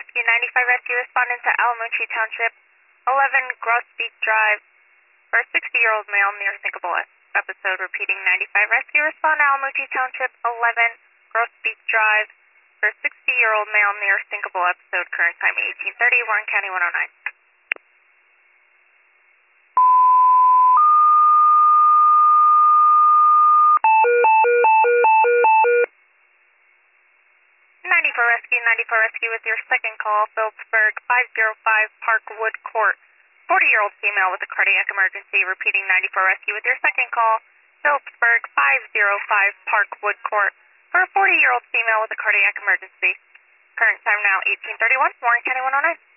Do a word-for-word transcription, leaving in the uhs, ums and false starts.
Rescue, ninety-five Rescue, responding to Alamucci Township, eleven Grosbeak Drive, for a sixty-year-old male near sinkable episode. Repeating, ninety-five Rescue, respond to Alamucci Township, eleven Grosbeak Drive, for a sixty-year-old male near sinkable episode. Current time eighteen thirty, Warren County one oh nine. ninety-four Rescue, ninety-four Rescue with your second call, Phillipsburg, five oh five Parkwood Court. forty-year-old female with a cardiac emergency. Repeating, ninety-four Rescue with your second call, Phillipsburg, five oh five Parkwood Court, for a forty-year-old female with a cardiac emergency. Current time now eighteen thirty-one, Warren County one oh nine.